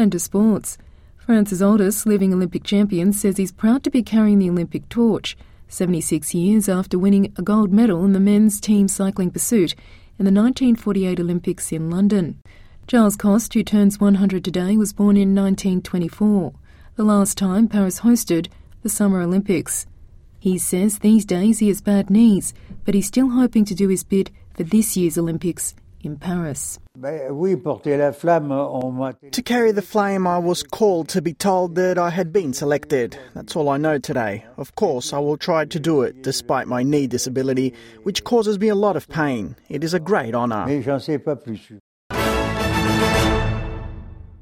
And to sports. France's oldest living Olympic champion says he's proud to be carrying the Olympic torch, 76 years after winning a gold medal in the men's team cycling pursuit in the 1948 Olympics in London. Giles Coste, who turns 100 today, was born in 1924, the last time Paris hosted the Summer Olympics. He says these days he has bad knees, but he's still hoping to do his bit for this year's Olympics in Paris. To carry the flame, I was called to be told that I had been selected. That's all I know today. Of course, I will try to do it, despite my knee disability, which causes me a lot of pain. It is a great honour.